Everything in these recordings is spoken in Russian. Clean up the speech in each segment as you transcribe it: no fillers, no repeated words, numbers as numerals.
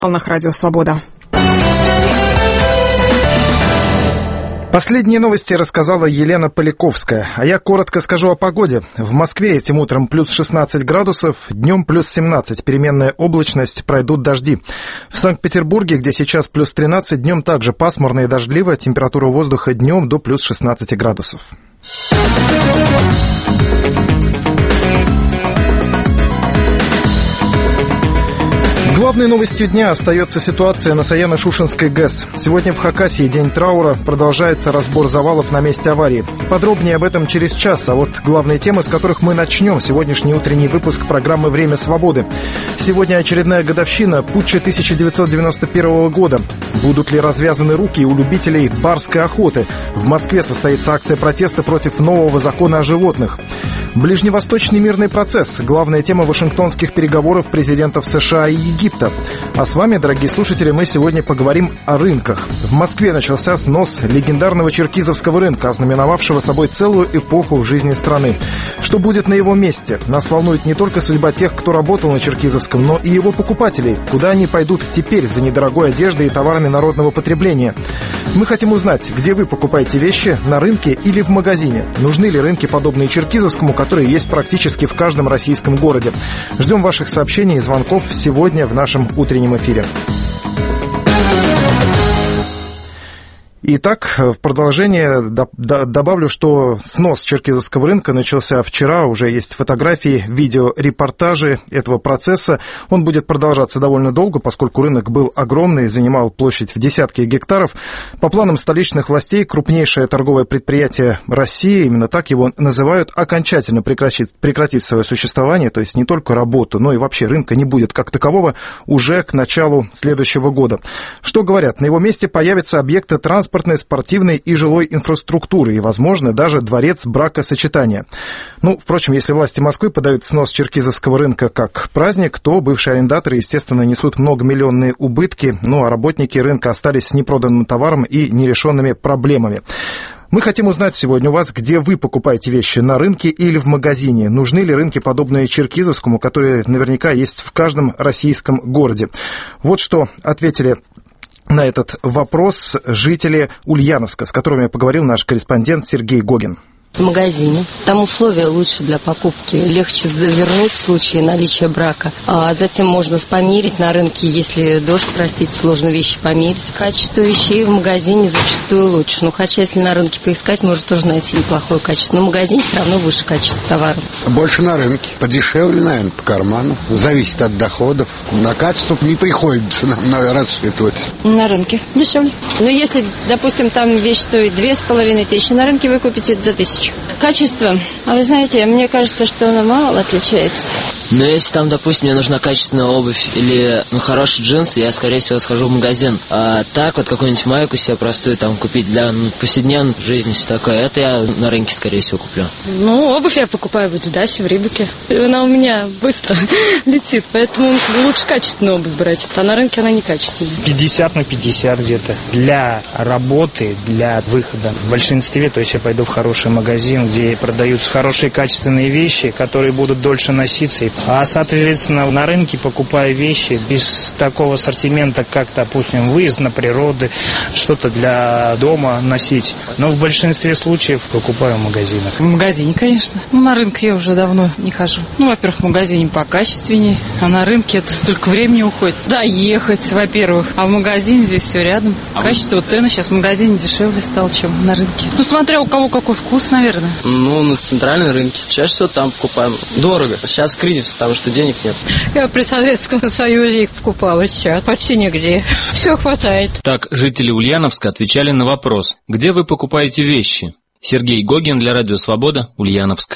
волнах Радио Свобода. Последние новости рассказала Елена Поляковская. А я коротко скажу о погоде. В Москве этим утром плюс 16 градусов, днем плюс 17. Переменная облачность, пройдут дожди. В Санкт-Петербурге, где сейчас плюс 13, днем также пасмурно и дождливо. Температура воздуха днем до плюс 16 градусов. Главной новостью дня остается ситуация на Саяно-Шушенской ГЭС. Сегодня в Хакасии день траура, продолжается разбор завалов на месте аварии. Подробнее об этом через час, а вот главные темы, с которых мы начнем сегодняшний утренний выпуск программы «Время свободы». Сегодня очередная годовщина путча 1991 года. Будут ли развязаны руки у любителей барской охоты? В Москве состоится акция протеста против нового закона о животных. Ближневосточный мирный процесс – главная тема вашингтонских переговоров президентов США и Египта. А с вами, дорогие слушатели, мы сегодня поговорим о рынках. В Москве начался снос легендарного черкизовского рынка, ознаменовавшего собой целую эпоху в жизни страны. Что будет на его месте? Нас волнует не только судьба тех, кто работал на Черкизовском, но и его покупателей. Куда они пойдут теперь за недорогой одеждой и товарами народного потребления? Мы хотим узнать, где вы покупаете вещи, на рынке или в магазине. Нужны ли рынки, подобные Черкизовскому, которые есть практически в каждом российском городе? Ждем ваших сообщений и звонков сегодня в нашем утреннем эфире. Итак, в продолжение добавлю, что снос Черкизовского рынка начался вчера. Уже есть фотографии, видео, репортажи этого процесса. Он будет продолжаться довольно долго, поскольку рынок был огромный, занимал площадь в десятки гектаров. По планам столичных властей, крупнейшее торговое предприятие России, именно так его называют, окончательно прекратит свое существование, то есть не только работу, но и вообще рынка не будет как такового уже к началу следующего года. Что говорят? На его месте появятся объекты транспортной, спортивной и жилой инфраструктуры и, возможно, даже дворец бракосочетания. Впрочем, если власти Москвы подают снос Черкизовского рынка как праздник, то бывшие арендаторы, естественно, несут многомиллионные убытки, а работники рынка остались с непроданным товаром и нерешенными проблемами. Мы хотим узнать сегодня у вас, где вы покупаете вещи, на рынке или в магазине. Нужны ли рынки, подобные Черкизовскому, которые наверняка есть в каждом российском городе? Вот что ответили на этот вопрос жители Ульяновска, с которыми поговорил наш корреспондент Сергей Гогин. В магазине. Там условия лучше для покупки. Легче завернуть в случае наличия брака. А затем можно померить на рынке, если дождь, сложно вещи померить. Качество вещей в магазине зачастую лучше. Хотя если на рынке поискать, может тоже найти неплохое качество. Но в магазине все равно выше качество товаров. Больше на рынке. Подешевле, наверное, по карману. Зависит от доходов. На качество не приходится нам расчитывать. На рынке дешевле. Но если, допустим, там вещь стоит 2500, на рынке вы купите за 1000. Качество. А вы знаете, мне кажется, что оно мало отличается. Но если там, допустим, мне нужна качественная обувь или хороший джинсы, я, скорее всего, схожу в магазин. А так вот какую-нибудь майку себе простую там купить для повседневной жизни, все такое, это я на рынке, скорее всего, куплю. Обувь я покупаю в Адидасе, в Рибуке. Она у меня быстро летит, поэтому лучше качественную обувь брать. А на рынке она некачественная. 50/50 где-то. Для работы, для выхода. В большинстве, то есть я пойду в хороший магазин, где продаются хорошие качественные вещи, которые будут дольше носиться. А, соответственно, на рынке покупаю вещи без такого ассортимента, как, допустим, выезд на природу, что-то для дома носить. Но в большинстве случаев покупаю в магазинах. В магазине, конечно. На рынке я уже давно не хожу. Во-первых, в магазине покачественнее, а на рынке это столько времени уходит. Да, ехать, во-первых. А в магазине здесь все рядом. Качество, цены сейчас в магазине дешевле стало, чем на рынке. Смотря у кого какой вкус, наверное. На центральном рынке. Чаще всего там покупаем. Дорого. Сейчас кризис, потому что денег нет. Я при Советском Союзе их покупала, сейчас почти нигде. Все хватает. Так жители Ульяновска отвечали на вопрос: где вы покупаете вещи? Сергей Гогин для Радио Свобода, Ульяновск.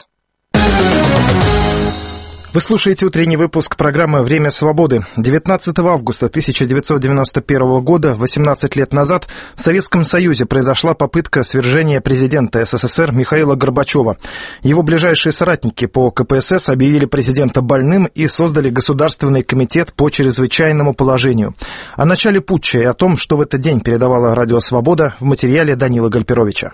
Вы слушаете утренний выпуск программы «Время свободы». 19 августа 1991 года, 18 лет назад, в Советском Союзе произошла попытка свержения президента СССР Михаила Горбачева. Его ближайшие соратники по КПСС объявили президента больным и создали Государственный комитет по чрезвычайному положению. О начале путча и о том, что в этот день передавала Радио Свобода, в материале Данила Гальперовича.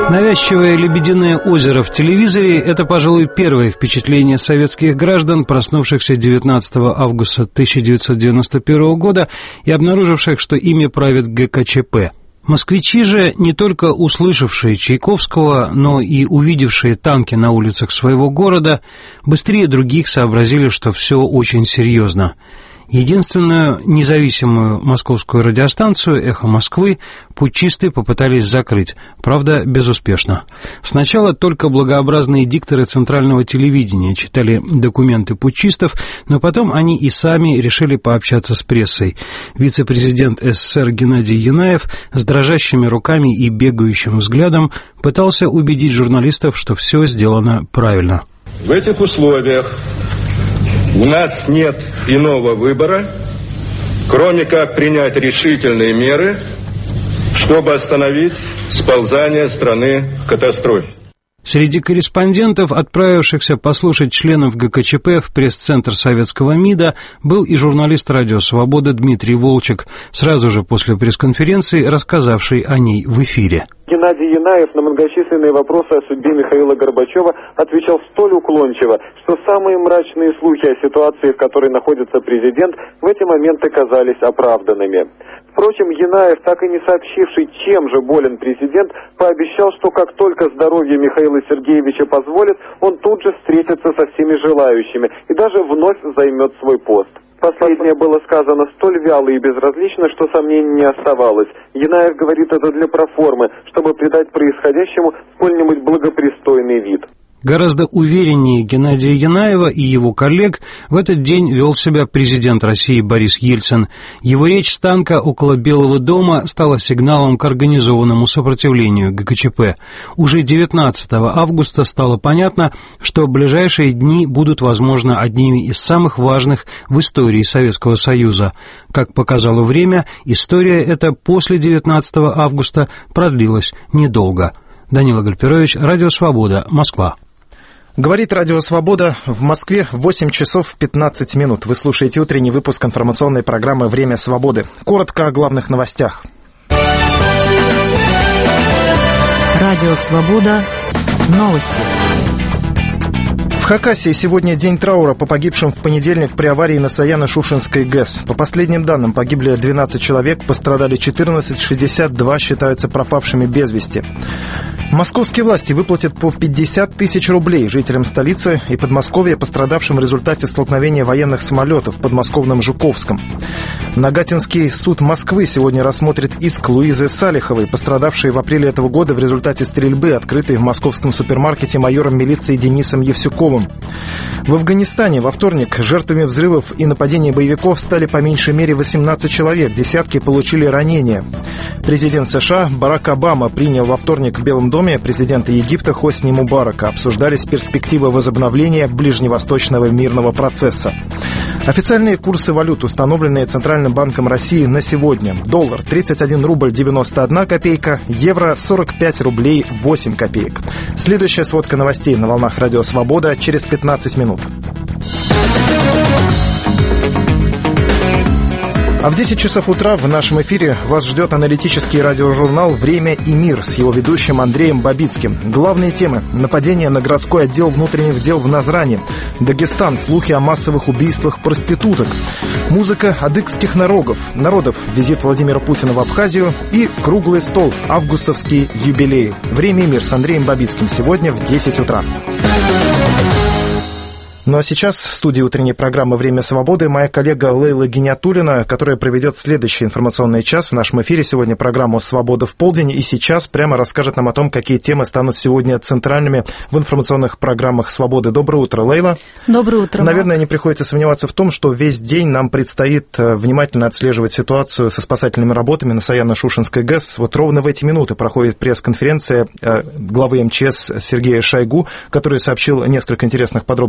Навязчивое «Лебединое озеро» в телевизоре – это, пожалуй, первое впечатление советских граждан, проснувшихся 19 августа 1991 года и обнаруживших, что ими правит ГКЧП. Москвичи же, не только услышавшие Чайковского, но и увидевшие танки на улицах своего города, быстрее других сообразили, что все очень серьезно. Единственную независимую московскую радиостанцию «Эхо Москвы» путчисты попытались закрыть, правда, безуспешно. Сначала только благообразные дикторы центрального телевидения читали документы путчистов, но потом они и сами решили пообщаться с прессой. Вице-президент СССР Геннадий Янаев с дрожащими руками и бегающим взглядом пытался убедить журналистов, что все сделано правильно. В этих условиях у нас нет иного выбора, кроме как принять решительные меры, чтобы остановить сползание страны к катастрофе. Среди корреспондентов, отправившихся послушать членов ГКЧП в пресс-центр советского МИДа, был и журналист «Радио Свобода» Дмитрий Волчек, сразу же после пресс-конференции рассказавший о ней в эфире. Геннадий Янаев на многочисленные вопросы о судьбе Михаила Горбачева отвечал столь уклончиво, что самые мрачные слухи о ситуации, в которой находится президент, в эти моменты казались оправданными. Впрочем, Янаев, так и не сообщивший, чем же болен президент, пообещал, что как только здоровье Михаила Сергеевича позволит, он тут же встретится со всеми желающими и даже вновь займет свой пост. Последнее было сказано столь вяло и безразлично, что сомнений не оставалось. Янаев говорит это для проформы, чтобы придать происходящему сколь-нибудь благопристойный вид. Гораздо увереннее Геннадия Янаева и его коллег в этот день вел себя президент России Борис Ельцин. Его речь с танка около Белого дома стала сигналом к организованному сопротивлению ГКЧП. Уже 19 августа стало понятно, что ближайшие дни будут, возможно, одними из самых важных в истории Советского Союза. Как показало время, история эта после 19 августа продлилась недолго. Данила Гальперович, Радио Свобода, Москва. Говорит Радио Свобода. В Москве 8 часов 15 минут. Вы слушаете утренний выпуск информационной программы «Время свободы». Коротко о главных новостях. Радио Свобода. Новости. В Хакасии сегодня день траура по погибшим в понедельник при аварии на Саяно-Шушенской ГЭС. По последним данным, погибли 12 человек, пострадали 14, 62 считаются пропавшими без вести. Московские власти выплатят по 50 тысяч рублей жителям столицы и Подмосковья, пострадавшим в результате столкновения военных самолетов в подмосковном Жуковском. Нагатинский суд Москвы сегодня рассмотрит иск Луизы Салиховой, пострадавшей в апреле этого года в результате стрельбы, открытой в московском супермаркете майором милиции Денисом Евсюковым. В Афганистане во вторник жертвами взрывов и нападений боевиков стали по меньшей мере 18 человек, десятки получили ранения. Президент США Барак Обама принял во вторник в Белом доме президента Египта Хосни Мубарака. Обсуждались перспективы возобновления ближневосточного мирного процесса. Официальные курсы валют, установленные Центральным банком России на сегодня. Доллар 31 рубль 91 копейка, евро 45 рублей 8 копеек. Следующая сводка новостей на волнах Радио Свобода через 15 минут. А в 10 часов утра в нашем эфире вас ждет аналитический радиожурнал «Время и мир» с его ведущим Андреем Бабицким. Главные темы: нападение на городской отдел внутренних дел в Назране, Дагестан, слухи о массовых убийствах проституток, музыка адыгских народов, визит Владимира Путина в Абхазию и круглый стол, августовские юбилеи. «Время и мир» с Андреем Бабицким сегодня в 10 утра. Ну а сейчас в студии утренней программы «Время свободы» моя коллега Лейла Гиниатуллина, которая проведет следующий информационный час в нашем эфире. Сегодня программу «Свобода в полдень», и сейчас прямо расскажет нам о том, какие темы станут сегодня центральными в информационных программах «Свободы». Доброе утро, Лейла. Доброе утро. Наверное, не приходится сомневаться в том, что весь день нам предстоит внимательно отслеживать ситуацию со спасательными работами на Саяно-Шушенской ГЭС. Вот ровно в эти минуты проходит пресс-конференция главы МЧС Сергея Шойгу, который сообщил несколько интересных подробностей о том,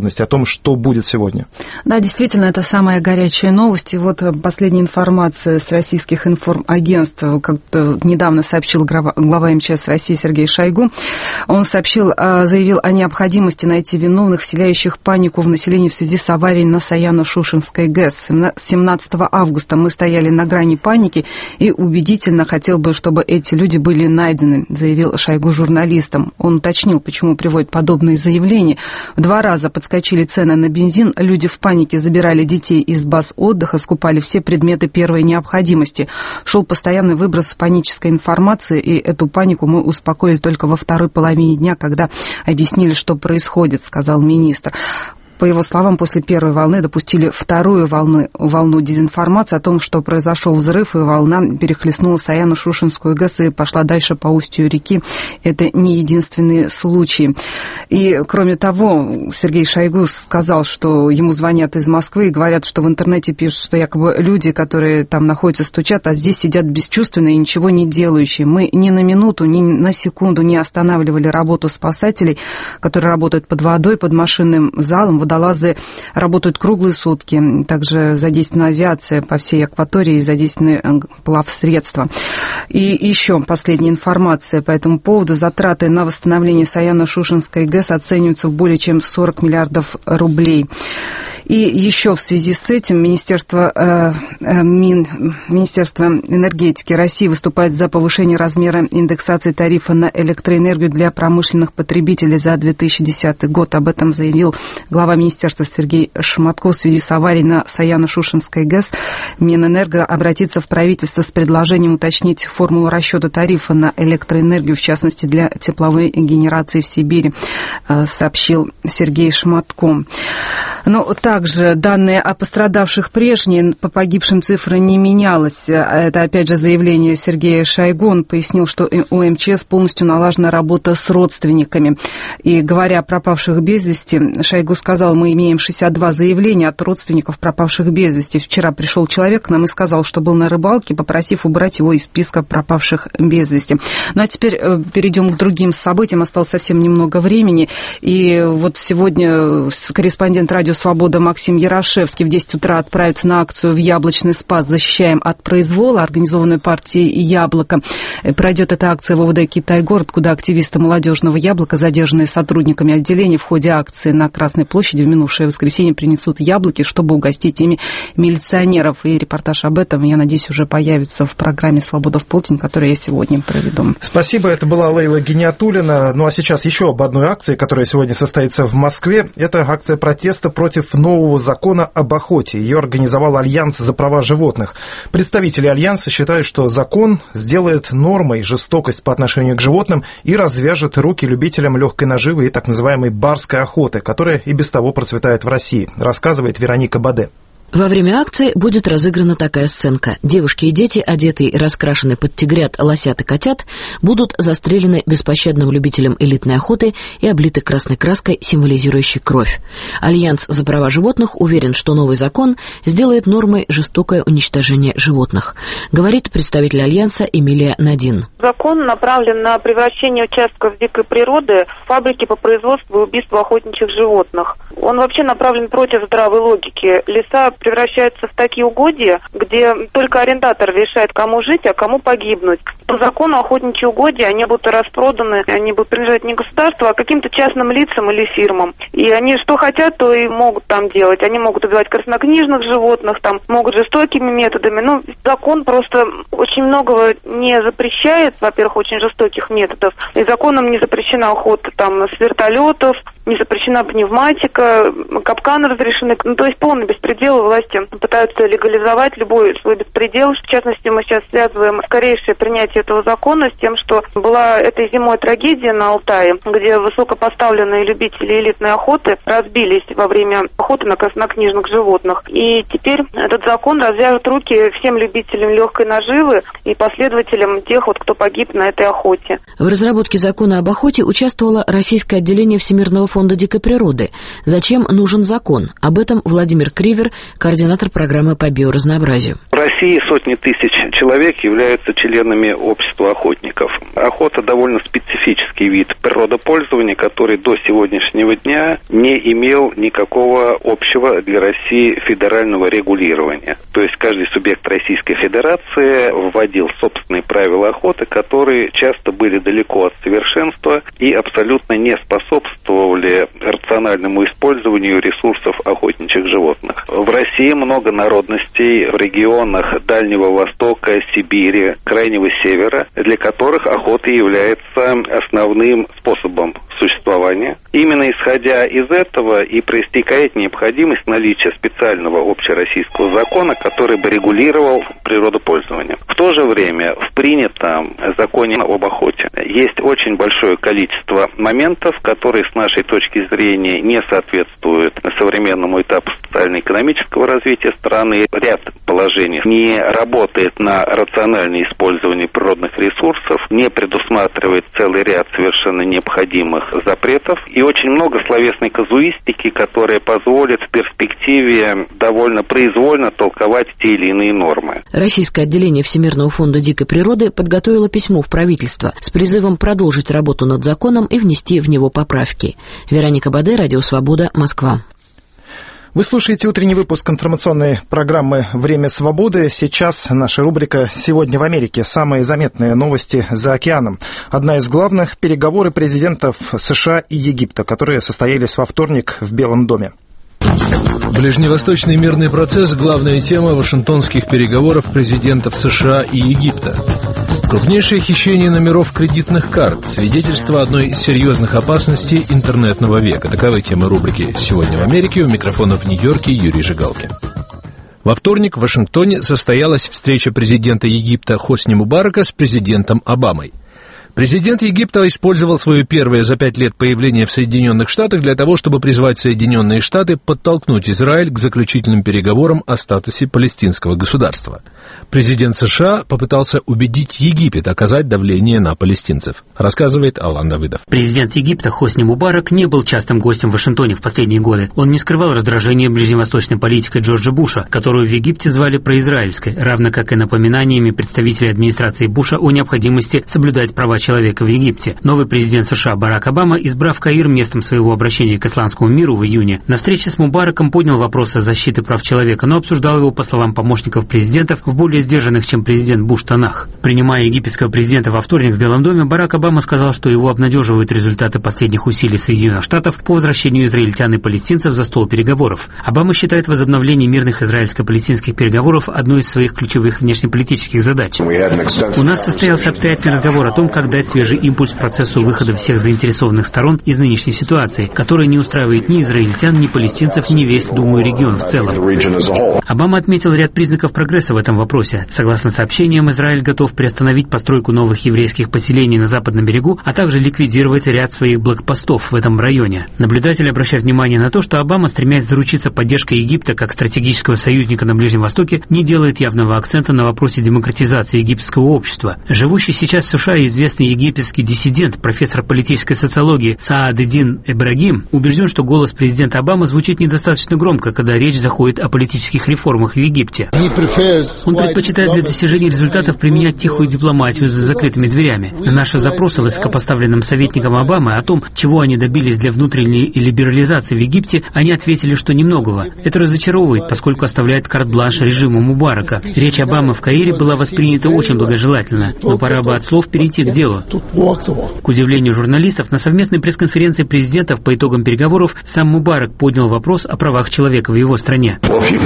что будет сегодня. Да, действительно, это самая горячая новость. И вот последняя информация с российских информагентств, как недавно сообщил глава МЧС России Сергей Шойгу. Он заявил о необходимости найти виновных, вселяющих панику в населении в связи с аварией на Саяно-Шушенской ГЭС. 17 августа мы стояли на грани паники, и убедительно хотел бы, чтобы эти люди были найдены, заявил Шойгу журналистам. Он уточнил, почему приводит подобные заявления. В 2 раза подскочили цены на бензин, люди в панике забирали детей из баз отдыха, скупали все предметы первой необходимости. Шел постоянный выброс панической информации, и эту панику мы успокоили только во второй половине дня, когда объяснили, что происходит, сказал министр. По его словам, после первой волны допустили вторую волну дезинформации о том, что произошел взрыв, и волна перехлестнула Саяно-Шушенскую ГЭС и пошла дальше по устью реки. Это не единственный случай. И, кроме того, Сергей Шойгу сказал, что ему звонят из Москвы и говорят, что в интернете пишут, что якобы люди, которые там находятся, стучат, а здесь сидят бесчувственные и ничего не делающие. Мы ни на минуту, ни на секунду не останавливали работу спасателей, которые работают под водой, под машинным залом. Водолазы работают круглые сутки. Также задействована авиация по всей акватории, задействованы плавсредства. И еще последняя информация по этому поводу. Затраты на восстановление Саяно-Шушенской ГЭС оцениваются в более чем 40 миллиардов рублей. И еще в связи с этим Министерство энергетики России выступает за повышение размера индексации тарифа на электроэнергию для промышленных потребителей за 2010 год. Об этом заявил глава министерства Сергей Шматко. В связи с аварией на Саяно-Шушенской ГЭС Минэнерго обратится в правительство с предложением уточнить формулу расчета тарифа на электроэнергию, в частности для тепловой генерации в Сибири, сообщил Сергей Шматко. Но также данные о пострадавших прежние, по погибшим цифра не менялась. Это, опять же, заявление Сергея Шойгу. Он пояснил, что у МЧС полностью налажена работа с родственниками. И говоря о пропавших без вести, Шойгу сказал, мы имеем 62 заявления от родственников пропавших без вести. Вчера пришел человек к нам и сказал, что был на рыбалке, попросив убрать его из списка пропавших без вести. Ну а теперь перейдем к другим событиям. Осталось совсем немного времени. И вот сегодня корреспондент «Радио Свобода» Максим Ярошевский в 10 утра отправится на акцию в Яблочный спас «Защищаем от произвола», организованную партией «Яблоко». Пройдет эта акция в ОВД «Китай-город», куда активисты молодежного «Яблока», задержанные сотрудниками отделения, в ходе акции на Красной площади в минувшее воскресенье принесут яблоки, чтобы угостить ими милиционеров. И репортаж об этом, я надеюсь, уже появится в программе «Свобода в полдень», которую я сегодня проведу. Спасибо, это была Лейла Гиниатуллина. Ну а сейчас еще об одной акции, которая сегодня состоится в Москве. Это акция протеста против нового закона об охоте. Ее организовал Альянс за права животных. Представители Альянса считают, что закон сделает нормой жестокость по отношению к животным и развяжет руки любителям легкой наживы и так называемой барской охоты, которая и без того процветает в России, рассказывает Вероника Баде. Во время акции будет разыграна такая сценка. Девушки и дети, одетые и раскрашенные под тигрят, лосят и котят, будут застрелены беспощадным любителям элитной охоты и облиты красной краской, символизирующей кровь. Альянс за права животных уверен, что новый закон сделает нормой жестокое уничтожение животных, говорит представитель Альянса Эмилия Надин. Закон направлен на превращение участков дикой природы в фабрики по производству и убийству охотничьих животных. Он вообще направлен против здравой логики. Леса превращаются в такие угодья, где только арендатор решает, кому жить, а кому погибнуть. По закону охотничьи угодья, они будут распроданы, они будут принадлежать не государству, а каким-то частным лицам или фирмам. И они что хотят, то и могут там делать. Они могут убивать краснокнижных животных, там могут жестокими методами. Ну, закон просто очень многого не запрещает, во-первых, очень жестоких методов. И законом не запрещена охота там с вертолетов, не запрещена пневматика, капканы разрешены. Ну, то есть полный беспредел. Власти пытаются легализовать любой свой беспредел. В частности, мы сейчас связываем скорейшее принятие этого закона с тем, что была этой зимой трагедия на Алтае, где высокопоставленные любители элитной охоты разбились во время охоты на краснокнижных животных. И теперь этот закон развяжет руки всем любителям легкой наживы и последователям тех, вот, кто погиб на этой охоте. В разработке закона об охоте участвовало российское отделение Всемирного фонда дикой природы. Зачем нужен закон? Об этом Владимир Кривер, координатор программы по биоразнообразию. В России сотни тысяч человек являются членами общества охотников. Охота довольно специфический вид природопользования, который до сегодняшнего дня не имел никакого общего для России федерального регулирования. То есть каждый субъект Российской Федерации вводил собственные правила охоты, которые часто были далеко от совершенства и абсолютно не способствовали рациональному использованию ресурсов охотничьих животных. В России много народностей в регионах Дальнего Востока, Сибири, Крайнего Севера, для которых охота является основным способом существования. Именно исходя из этого и проистекает необходимость наличия специального общероссийского закона, который бы регулировал природопользование. В то же время в принятом законе об охоте есть очень большое количество моментов, которые с нашей точки зрения не соответствуют современному этапу социально-экономического развития страны. Ряд положений не работает на рациональное использование природных ресурсов, не предусматривает целый ряд совершенно необходимых запретов и очень много словесной казуистики, которая позволит в перспективе довольно произвольно толковать те или иные нормы. Российское отделение Всемирного фонда дикой природы подготовило письмо в правительство с призывом продолжить работу над законом и внести в него поправки. Вероника Баде, Радио Свобода, Москва. Вы слушаете утренний выпуск информационной программы «Время свободы». Сейчас наша рубрика «Сегодня в Америке». Самые заметные новости за океаном. Одна из главных – переговоры президентов США и Египта, которые состоялись во вторник в Белом доме. Ближневосточный мирный процесс – главная тема вашингтонских переговоров президентов США и Египта. Крупнейшее хищение номеров кредитных карт – свидетельство одной из серьезных опасностей интернетного века. Таковы темы рубрики «Сегодня в Америке». У микрофона в Нью-Йорке Юрий Жигалкин. Во вторник в Вашингтоне состоялась встреча президента Египта Хосни Мубарака с президентом Обамой. Президент Египта использовал свое первое за 5 лет появление в Соединенных Штатах для того, чтобы призвать Соединенные Штаты подтолкнуть Израиль к заключительным переговорам о статусе палестинского государства. Президент США попытался убедить Египет оказать давление на палестинцев, рассказывает Алан Давыдов. Президент Египта Хосни Мубарак не был частым гостем в Вашингтоне в последние годы. Он не скрывал раздражения ближневосточной политикой Джорджа Буша, которую в Египте звали произраильской, равно как и напоминаниями представителей администрации Буша о необходимости соблюдать права человека в Египте. Новый президент США Барак Обама, избрав Каир местом своего обращения к исламскому миру в июне, на встрече с Мубараком поднял вопросы защиты прав человека, но обсуждал его, по словам помощников президентов, в более сдержанных, чем президент Буш, тонах. Принимая египетского президента во вторник в Белом доме, Барак Обама сказал, что его обнадеживают результаты последних усилий Соединенных Штатов по возвращению израильтян и палестинцев за стол переговоров. Обама считает возобновление мирных израильско-палестинских переговоров одной из своих ключевых внешнеполитических задач. У нас состоялся обстоятельный разговор о том, как дать свежий импульс процессу выхода всех заинтересованных сторон из нынешней ситуации, которая не устраивает ни израильтян, ни палестинцев, ни весь, думаю, регион в целом. Обама отметил ряд признаков прогресса в этом вопросе. Согласно сообщениям, Израиль готов приостановить постройку новых еврейских поселений на западном берегу, а также ликвидировать ряд своих блокпостов в этом районе. Наблюдатели обращают внимание на то, что Обама, стремясь заручиться поддержкой Египта как стратегического союзника на Ближнем Востоке, не делает явного акцента на вопросе демократизации египетского общества. Живущий сейчас в США известный египетский диссидент, профессор политической социологии Саад-эддин Ибрагим, убежден, что голос президента Обамы звучит недостаточно громко, когда речь заходит о политических реформах в Египте. Он предпочитает для достижения результатов применять тихую дипломатию за закрытыми дверями. На наши запросы высокопоставленным советникам Обамы о том, чего они добились для внутренней либерализации в Египте, они ответили, что немногого. Это разочаровывает, поскольку оставляет карт-бланш режиму Мубарака. Речь Обамы в Каире была воспринята очень благожелательно, но пора бы от слов перейти к делу. К удивлению журналистов, на совместной пресс-конференции президентов по итогам переговоров сам Мубарак поднял вопрос о правах человека в его стране.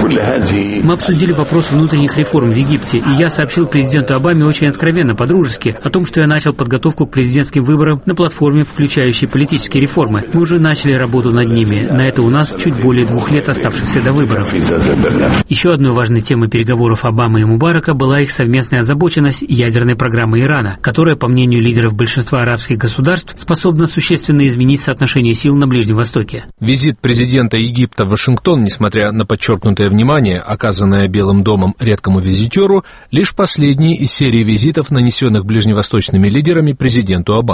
Мы обсудили вопрос внутренних реформ в Египте, и я сообщил президенту Обаме очень откровенно, по-дружески, о том, что я начал подготовку к президентским выборам на платформе, включающей политические реформы. Мы уже начали работу над ними. На это у нас чуть более 2 лет, оставшихся до выборов. Еще одной важной темой переговоров Обамы и Мубарака была их совместная озабоченность ядерной программы Ирана, которая, по мнению лидеров большинства арабских государств, способна существенно изменить соотношение сил на Ближнем Востоке. Визит президента Египта в Вашингтон, несмотря на подчеркнутое внимание, оказанное Белым домом редкому визитеру, лишь последний из серии визитов, нанесенных ближневосточными лидерами президенту Обаме.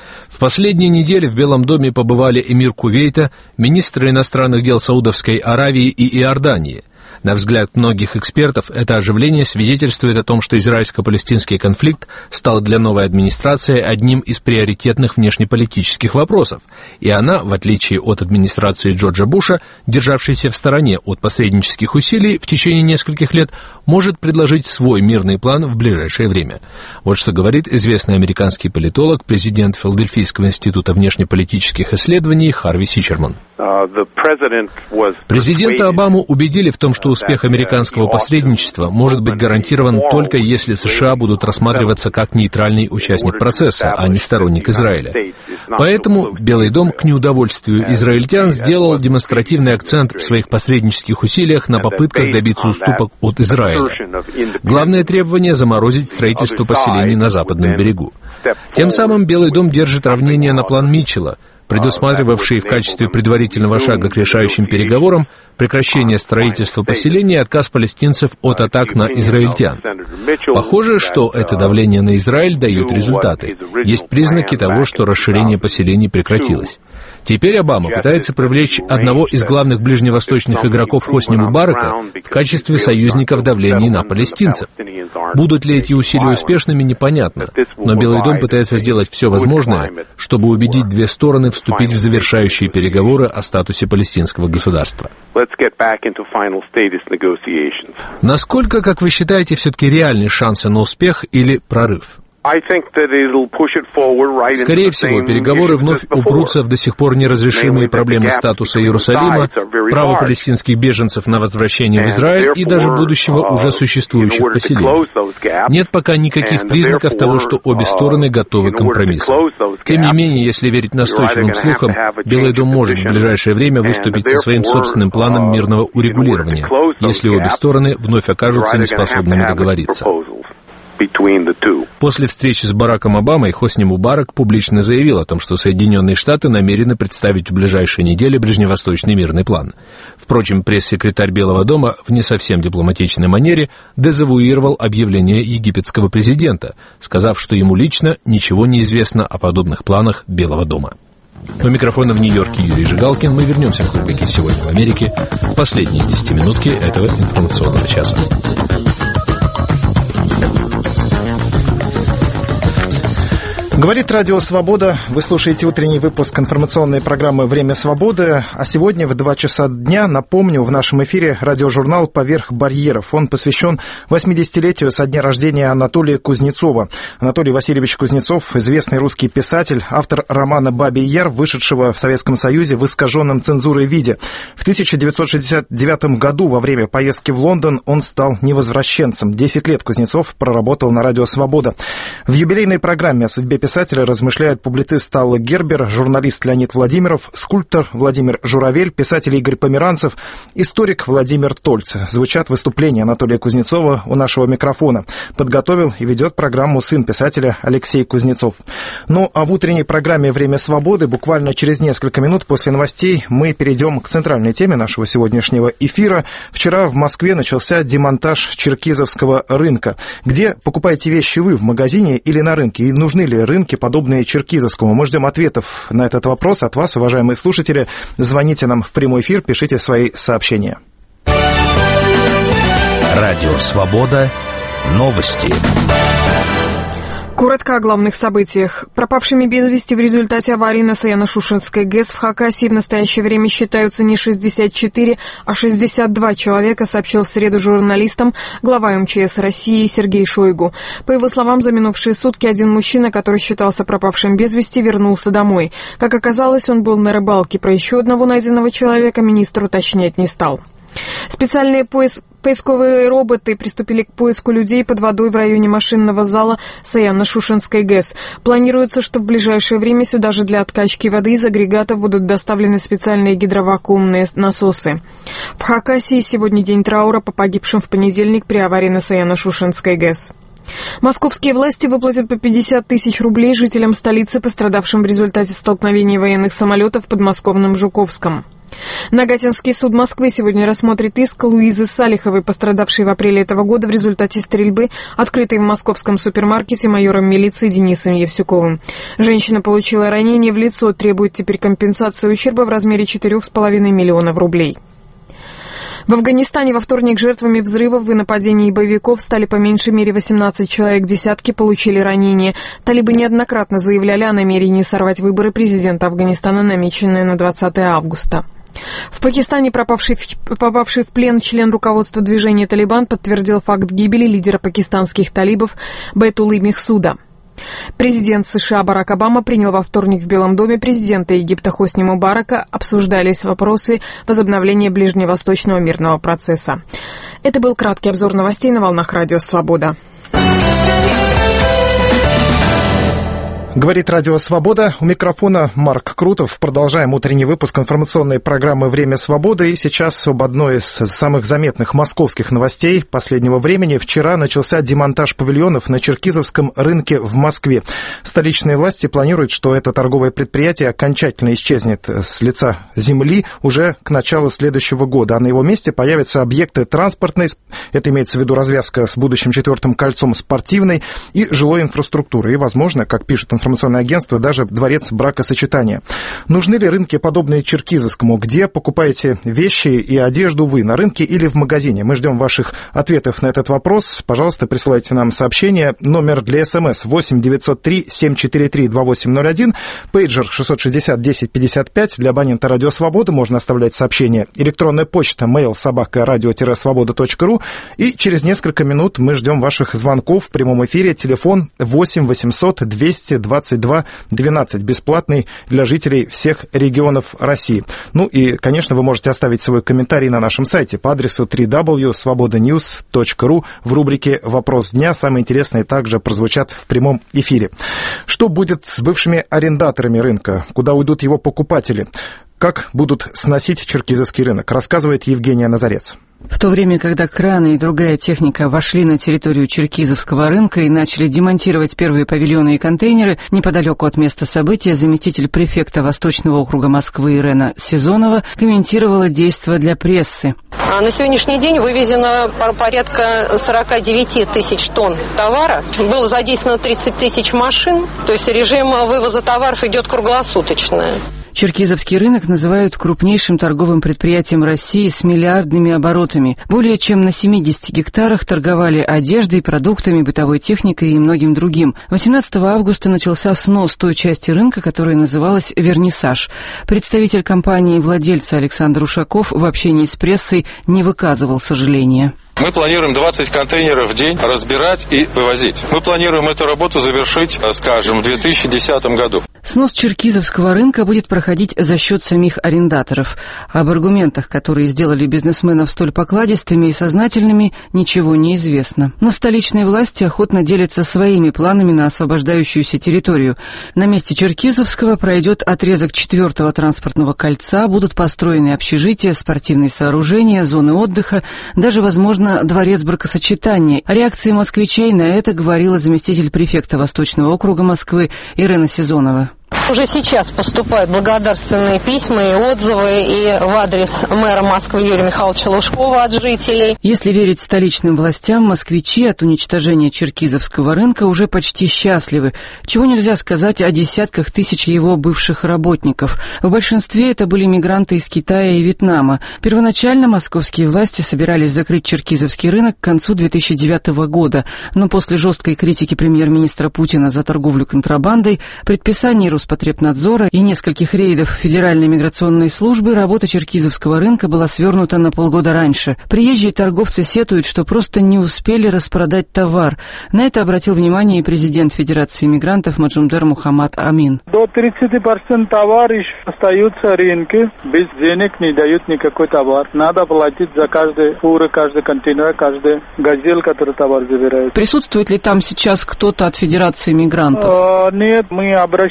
В последние недели в Белом доме побывали эмир Кувейта, министры иностранных дел Саудовской Аравии и Иордании. На взгляд многих экспертов, это оживление свидетельствует о том, что израильско-палестинский конфликт стал для новой администрации одним из приоритетных внешнеполитических вопросов, и она, в отличие от администрации Джорджа Буша, державшейся в стороне от посреднических усилий в течение нескольких лет, может предложить свой мирный план в ближайшее время. Вот что говорит известный американский политолог, президент Филадельфийского института внешнеполитических исследований Харви Сичерман. Президента Обаму убедили в том, что успех американского посредничества может быть гарантирован только если США будут рассматриваться как нейтральный участник процесса, а не сторонник Израиля. Поэтому Белый дом, к неудовольствию израильтян, сделал демонстративный акцент в своих посреднических усилиях на попытках добиться уступок от Израиля. Главное требование — заморозить строительство поселений на западном берегу. Тем самым Белый дом держит равнение на план Митчелла, предусматривавший в качестве предварительного шага к решающим переговорам прекращение строительства поселений и отказ палестинцев от атак на израильтян. Похоже, что это давление на Израиль дает результаты. Есть признаки того, что расширение поселений прекратилось. Теперь Обама пытается привлечь одного из главных ближневосточных игроков Хосни Мубарака в качестве союзника в давлении на палестинцев. Будут ли эти усилия успешными, непонятно, но Белый дом пытается сделать все возможное, чтобы убедить две стороны вступить в завершающие переговоры о статусе палестинского государства. Насколько, как вы считаете, все-таки реальны шансы на успех или прорыв? Скорее всего, переговоры вновь упрутся в до сих пор неразрешимые проблемы статуса Иерусалима, права палестинских беженцев на возвращение в Израиль и даже будущего уже существующих поселений. Нет пока никаких признаков того, что обе стороны готовы к компромиссу. Тем не менее, если верить настойчивым слухам, Белый дом может в ближайшее время выступить со своим собственным планом мирного урегулирования, если обе стороны вновь окажутся неспособными договориться. После встречи с Бараком Обамой Хосни Мубарак публично заявил о том, что Соединенные Штаты намерены представить в ближайшие недели ближневосточный мирный план. Впрочем, пресс-секретарь Белого дома в не совсем дипломатичной манере дезавуировал объявление египетского президента, сказав, что ему лично ничего не известно о подобных планах Белого дома. У микрофона в Нью-Йорке Юрий Жигалкин. Мы вернемся к рубрике «Сегодня в Америке» в последние 10-минутки этого информационного часа. Говорит Радио Свобода. Вы слушаете утренний выпуск информационной программы «Время свободы». А сегодня в 2 часа дня, напомню, в нашем эфире радиожурнал «Поверх барьеров». Он посвящен 80-летию со дня рождения Анатолия Кузнецова. Анатолий Васильевич Кузнецов – известный русский писатель, автор романа «Бабий Яр», вышедшего в Советском Союзе в искаженном цензурой виде. В 1969 году во время поездки в Лондон он стал невозвращенцем. 10 лет Кузнецов проработал на Радио Свобода. В юбилейной программе о судьбе писателя размышляют публицист Алла Гербер, журналист Леонид Владимиров, скульптор Владимир Журавель, писатель Игорь Померанцев, историк Владимир Тольц. Звучат выступления Анатолия Кузнецова у нашего микрофона. Подготовил и ведет программу сын писателя Алексей Кузнецов. Ну, а в утренней программе «Время свободы» буквально через несколько минут после новостей мы перейдем к центральной теме нашего сегодняшнего эфира. Вчера в Москве начался демонтаж Черкизовского рынка. Где покупаете вещи вы, в магазине или на рынке? И нужны ли рынки, подобные Черкизовскому? Мы ждем ответов на этот вопрос от вас, уважаемые слушатели. Звоните нам в прямой эфир, пишите свои сообщения. Радио «Свобода». Новости. Коротко о главных событиях. Пропавшими без вести в результате аварии на Саяно-Шушенской ГЭС в Хакасии в настоящее время считаются не 64, а 62 человека, сообщил в среду журналистам глава МЧС России Сергей Шойгу. По его словам, за минувшие сутки один мужчина, который считался пропавшим без вести, вернулся домой. Как оказалось, он был на рыбалке. Про еще одного найденного человека министр уточнять не стал. Специальные поисковые роботы приступили к поиску людей под водой в районе машинного зала Саяно-Шушенской ГЭС. Планируется, что в ближайшее время сюда же для откачки воды из агрегатов будут доставлены специальные гидровакуумные насосы. В Хакасии сегодня день траура по погибшим в понедельник при аварии на Саяно-Шушенской ГЭС. Московские власти выплатят по 50 тысяч рублей жителям столицы, пострадавшим в результате столкновений военных самолетов в подмосковном Жуковском. Нагатинский суд Москвы сегодня рассмотрит иск Луизы Салиховой, пострадавшей в апреле этого года в результате стрельбы, открытой в московском супермаркете майором милиции Денисом Евсюковым. Женщина получила ранение в лицо, требует теперь компенсации ущерба в размере 4,5 миллионов рублей. В Афганистане во вторник жертвами взрывов и нападений боевиков стали по меньшей мере 18 человек, десятки получили ранения. Талибы неоднократно заявляли о намерении сорвать выборы президента Афганистана, намеченные на 20 августа. В Пакистане попавший в плен член руководства движения «Талибан» подтвердил факт гибели лидера пакистанских талибов Байтуллы Мехсуда. Президент США Барак Обама принял во вторник в Белом доме президента Египта Хосни Мубарака. Обсуждались вопросы возобновления ближневосточного мирного процесса. Это был краткий обзор новостей на волнах Радио Свобода. Говорит Радио Свобода. У микрофона Марк Крутов. Продолжаем утренний выпуск информационной программы «Время свободы». И сейчас об одной из самых заметных московских новостей последнего времени. Вчера начался демонтаж павильонов на Черкизовском рынке в Москве. Столичные власти планируют, что это торговое предприятие окончательно исчезнет с лица земли уже к началу следующего года. А на его месте появятся объекты транспортной, это имеется в виду развязка с будущим 4-м кольцом, спортивной и жилой инфраструктуры. И, возможно, как пишет информационное агентство, даже дворец бракосочетания. Нужны ли рынки, подобные Черкизовскому? Где покупаете вещи и одежду вы, на рынке или в магазине? Мы ждем ваших ответов на этот вопрос. Пожалуйста, присылайте нам сообщение. Номер для СМС 8 903 743 2801, пейджер 660 1055. Для абонента Радио Свобода можно оставлять сообщение. Электронная почта mail@radio-svoboda.ru. И через несколько минут мы ждем ваших звонков в прямом эфире. Телефон 8 800 222 12, бесплатный для жителей всех регионов России. Ну и, конечно, вы можете оставить свой комментарий на нашем сайте по адресу www.svobodanews.ru в рубрике «Вопрос дня». Самые интересные также прозвучат в прямом эфире. Что будет с бывшими арендаторами рынка? Куда уйдут его покупатели? Как будут сносить Черкизовский рынок? Рассказывает Евгения Назарец. В то время, когда краны и другая техника вошли на территорию Черкизовского рынка и начали демонтировать первые павильоны и контейнеры, неподалеку от места события заместитель префекта Восточного округа Москвы Ирена Сезонова комментировала действия для прессы. На сегодняшний день вывезено порядка 49 тысяч тонн товара. Было задействовано 30 тысяч машин, то есть режим вывоза товаров идет круглосуточно. Черкизовский рынок называют крупнейшим торговым предприятием России с миллиардными оборотами. Более чем на 70 гектарах торговали одеждой, продуктами, бытовой техникой и многим другим. 18 августа начался снос той части рынка, которая называлась «Вернисаж». Представитель компании владельца Александр Ушаков в общении с прессой не выказывал сожаления. Мы планируем 20 контейнеров в день разбирать и вывозить. Мы планируем эту работу завершить, скажем, в 2010 году. Снос Черкизовского рынка будет проходить за счет самих арендаторов. Об аргументах, которые сделали бизнесменов столь покладистыми и сознательными, ничего не известно. Но столичные власти охотно делятся своими планами на освобождающуюся территорию. На месте Черкизовского пройдет отрезок 4-го транспортного кольца, будут построены общежития, спортивные сооружения, зоны отдыха, даже, возможно, дворец бракосочетания. О реакции москвичей на это говорила заместитель префекта Восточного округа Москвы Ирена Сезонова. Уже сейчас поступают благодарственные письма и отзывы и в адрес мэра Москвы Юрия Михайловича Лужкова от жителей. Если верить столичным властям, москвичи от уничтожения Черкизовского рынка уже почти счастливы, чего нельзя сказать о десятках тысяч его бывших работников. В большинстве это были мигранты из Китая и Вьетнама. Первоначально московские власти собирались закрыть Черкизовский рынок к концу 2009 года, но после жесткой критики премьер-министра Путина за торговлю контрабандой, предписаний Роспотребнадзора и нескольких рейдов Федеральной миграционной службы работа Черкизовского рынка была свернута на полгода раньше. Приезжие торговцы сетуют, что просто не успели распродать товар. На это обратил внимание и президент Федерации мигрантов Маджумдер Мухаммад Амин. До 30% товара еще остаются рынки. Без денег не дают никакой товар. Надо платить за каждый фуры, каждый контейнер, каждый газель, который товар забирает. Присутствует ли там сейчас кто-то от Федерации мигрантов? Нет, мы обращали на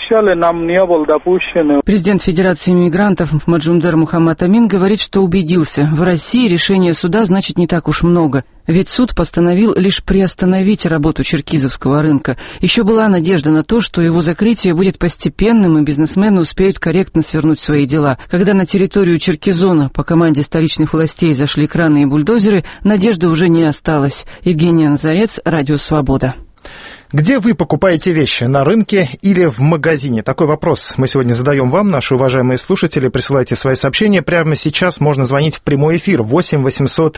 там не был допущен. Президент Федерации иммигрантов Маджумдар Мухаммад Амин говорит, что убедился, в России решение суда значит не так уж много. Ведь суд постановил лишь приостановить работу черкизовского рынка. Еще была надежда на то, что его закрытие будет постепенным, и бизнесмены успеют корректно свернуть свои дела. Когда на территорию Черкизона по команде столичных властей зашли краны и бульдозеры, надежды уже не осталось. Евгения Назарец, Радио Свобода. Где вы покупаете вещи, на рынке или в магазине? Такой вопрос мы сегодня задаем вам, наши уважаемые слушатели. Присылайте свои сообщения. Прямо сейчас можно звонить в прямой эфир. 8 800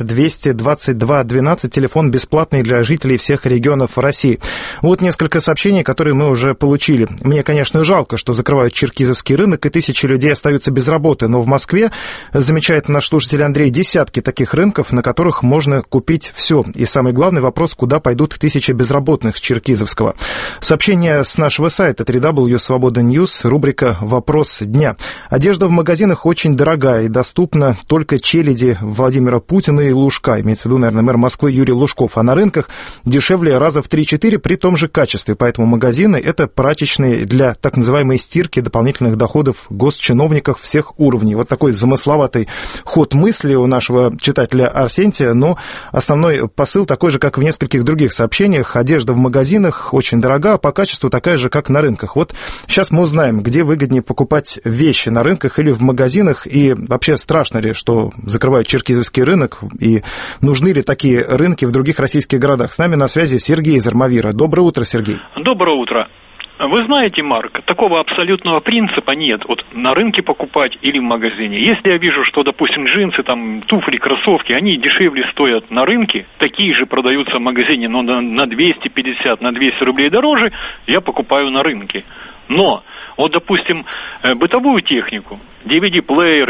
222 12. Телефон бесплатный для жителей всех регионов России. Вот несколько сообщений, которые мы уже получили. Мне, конечно, жалко, что закрывают черкизовский рынок, и тысячи людей остаются без работы. Но в Москве, замечает наш слушатель Андрей, десятки таких рынков, на которых можно купить все. И самый главный вопрос, куда пойдут тысячи безработных с Черкизовского. Сообщение с нашего сайта www.svoboda.news, рубрика «Вопрос дня». Одежда в магазинах очень дорогая и доступна только челяди Владимира Путина и Лужка. Имеется в виду, наверное, мэр Москвы Юрий Лужков. А на рынках дешевле раза в 3-4 при том же качестве. Поэтому магазины – это прачечные для так называемой стирки дополнительных доходов госчиновников всех уровней. Вот такой замысловатый ход мысли у нашего читателя Арсентия, но основной посыл такой же, как в нескольких других сообщениях. Одежда в магазинах очень дорога, а по качеству такая же, как на рынках. Вот сейчас мы узнаем, где выгоднее покупать вещи, на рынках или в магазинах, и вообще страшно ли, что закрывают черкизовский рынок, и нужны ли такие рынки в других российских городах. С нами на связи Сергей из Армавира. Доброе утро, Сергей. Доброе утро. Вы знаете, Марк, такого абсолютного принципа нет, вот на рынке покупать или в магазине. Если я вижу, что, допустим, джинсы, там, туфли, кроссовки, они дешевле стоят на рынке, такие же продаются в магазине, но на 250, на 200 рублей дороже, я покупаю на рынке. Но, вот, допустим, бытовую технику, DVD-плеер,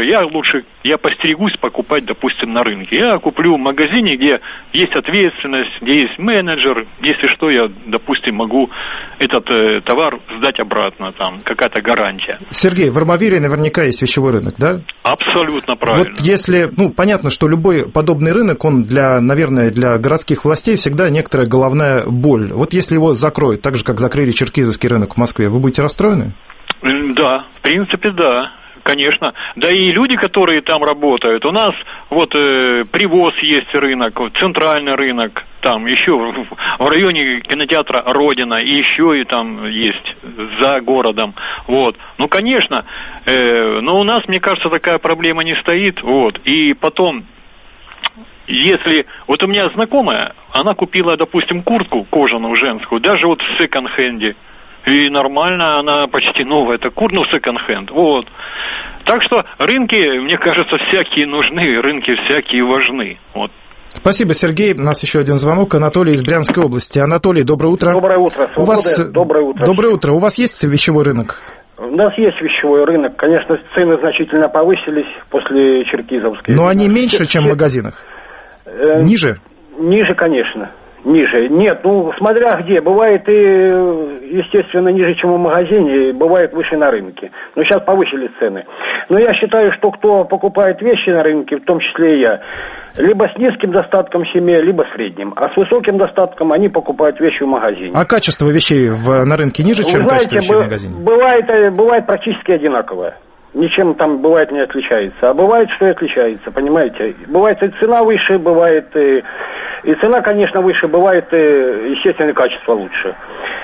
я постерегусь покупать, допустим, на рынке. Я куплю в магазине, где есть ответственность, где есть менеджер. Если что, я, допустим, могу этот товар сдать обратно, там, какая-то гарантия. Сергей, в Армавире наверняка есть вещевой рынок, да? Абсолютно правильно. Вот если, понятно, что любой подобный рынок, он наверное, для городских властей всегда некоторая головная боль. Вот если его закроют, так же, как закрыли черкизовский рынок в Москве, вы будете расстроены? Да, в принципе, да. Конечно. Да и люди, которые там работают, у нас вот привоз есть рынок, центральный рынок, там еще в районе кинотеатра Родина, и еще и там есть за городом. Вот. Ну, конечно, но у нас, мне кажется, такая проблема не стоит. Вот. И потом, если... Вот у меня знакомая, она купила, допустим, куртку кожаную женскую, даже вот в секонд-хенде. И нормально, она почти новая, это секонд-хенд, вот. Так что рынки, мне кажется, всякие нужны, рынки всякие важны, вот. Спасибо, Сергей. У нас еще один звонок. Анатолий из Брянской области. Анатолий, доброе утро. Доброе утро. Доброе утро. Доброе утро. У вас есть вещевой рынок? У нас есть вещевой рынок. Конечно, цены значительно повысились после черкизовской. Но они меньше, чем в магазинах? Ниже? Ниже, конечно. Ниже. Нет, смотря где. Бывает и, естественно, ниже, чем в магазине, бывает выше на рынке. Но сейчас повысили цены. Но я считаю, что кто покупает вещи на рынке, в том числе и я, либо с низким достатком в семье, либо средним. А с высоким достатком они покупают вещи в магазине. А качество вещей на рынке ниже, чем качество вещей в магазине? Бывает практически одинаковое. Ничем там бывает не отличается. А бывает, что и отличается, понимаете? Бывает и цена выше, бывает и цена, конечно, выше, бывает естественно, и качество лучше.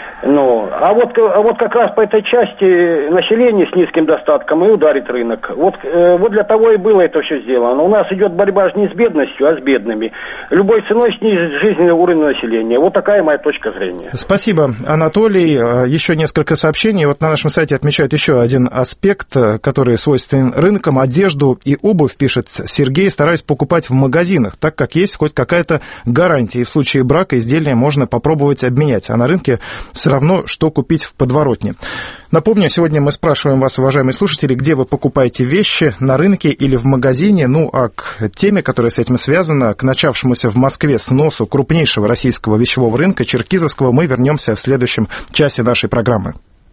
А вот как раз по этой части население с низким достатком и ударит рынок. Вот для того и было это все сделано. У нас идет борьба не с бедностью, а с бедными. Любой ценой снизить жизненный уровень населения. Вот такая моя точка зрения. Спасибо, Анатолий. Еще несколько сообщений. Вот на нашем сайте отмечают еще один аспект, который свойственен рынкам. Одежду и обувь, пишет Сергей, стараюсь покупать в магазинах, так как есть хоть какая-то гарантия. И в случае брака изделия можно попробовать обменять. А на рынке все равно, что купить в подворотне. Напомню, сегодня мы спрашиваем вас, уважаемые слушатели, где вы покупаете вещи, на рынке или в магазине. А к теме, которая с этим связана, к начавшемуся в Москве сносу крупнейшего российского вещевого рынка, черкизовского, мы вернемся в следующем часе нашей программы.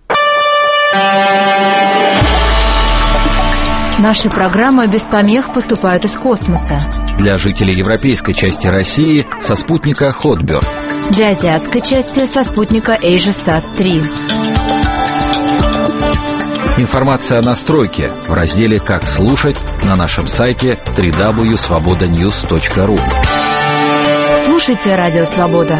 Наши программы без помех поступают из космоса. Для жителей европейской части России со спутника Хотберг. Для азиатской части со спутника AsiaSat 3. Информация о настройке в разделе «Как слушать» на нашем сайте www.svobodanews.ru. Слушайте Радио Свобода.